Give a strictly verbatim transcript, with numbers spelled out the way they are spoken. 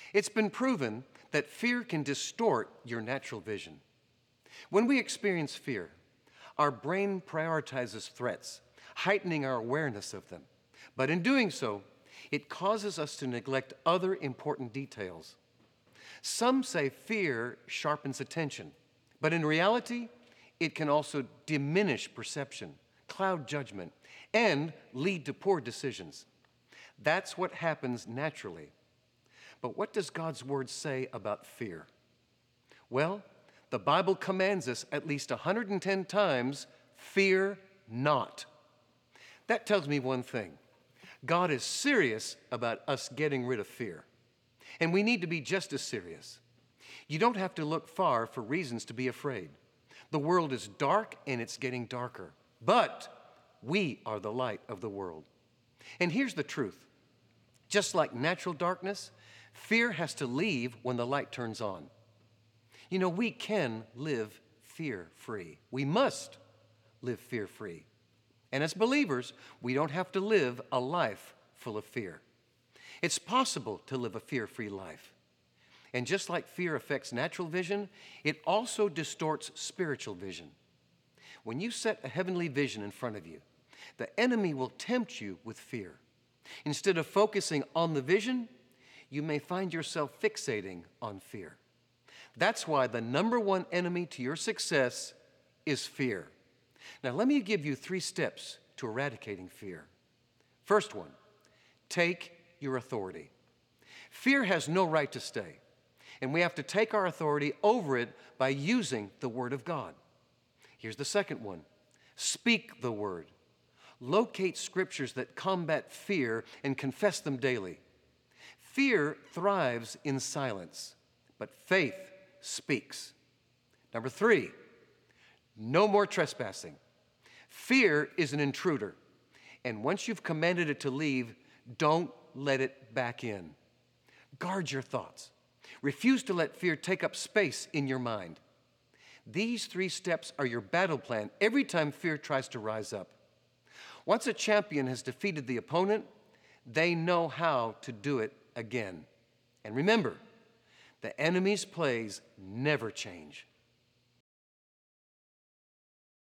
It's been proven that fear can distort your natural vision. When we experience fear, our brain prioritizes threats, heightening our awareness of them. But in doing so, it causes us to neglect other important details. Some say fear sharpens attention, but in reality, it can also diminish perception, cloud judgment, and lead to poor decisions. That's what happens naturally. But what does God's word say about fear? Well, the Bible commands us at least one hundred ten times, fear not. That tells me one thing. God is serious about us getting rid of fear. And we need to be just as serious. You don't have to look far for reasons to be afraid. The world is dark and it's getting darker. But we are the light of the world. And here's the truth. Just like natural darkness, fear has to leave when the light turns on. You know, we can live fear-free. We must live fear-free. And as believers, we don't have to live a life full of fear. It's possible to live a fear-free life. And just like fear affects natural vision, it also distorts spiritual vision. When you set a heavenly vision in front of you, the enemy will tempt you with fear. Instead of focusing on the vision, you may find yourself fixating on fear. That's why the number one enemy to your success is fear. Now, let me give you three steps to eradicating fear. First one, take your authority. Fear has no right to stay, and we have to take our authority over it by using the Word of God. Here's the second one, speak the Word. Locate scriptures that combat fear and confess them daily. Fear thrives in silence, but faith speaks. Number three, no more trespassing. Fear is an intruder, and once you've commanded it to leave, don't let it back in. Guard your thoughts. Refuse to let fear take up space in your mind. These three steps are your battle plan every time fear tries to rise up. Once a champion has defeated the opponent, they know how to do it again. And remember, the enemy's plays never change.